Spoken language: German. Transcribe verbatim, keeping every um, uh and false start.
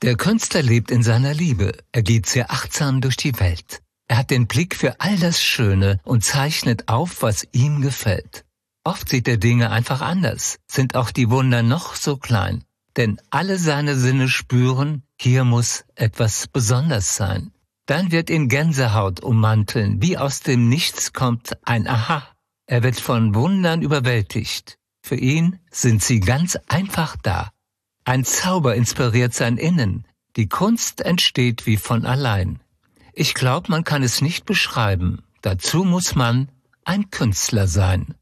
Der Künstler lebt in seiner Liebe. Er geht sehr achtsam durch die Welt. Er hat den Blick für all das Schöne und zeichnet auf, was ihm gefällt. Oft sieht er Dinge einfach anders, sind auch die Wunder noch so klein. Denn alle seine Sinne spüren, hier muss etwas besonders sein. Dann wird ihn Gänsehaut ummanteln, wie aus dem Nichts kommt ein Aha. Er wird von Wundern überwältigt. Für ihn sind sie ganz einfach da. Ein Zauber inspiriert sein Innen. Die Kunst entsteht wie von allein. Ich glaube, man kann es nicht beschreiben. Dazu muss man ein Künstler sein.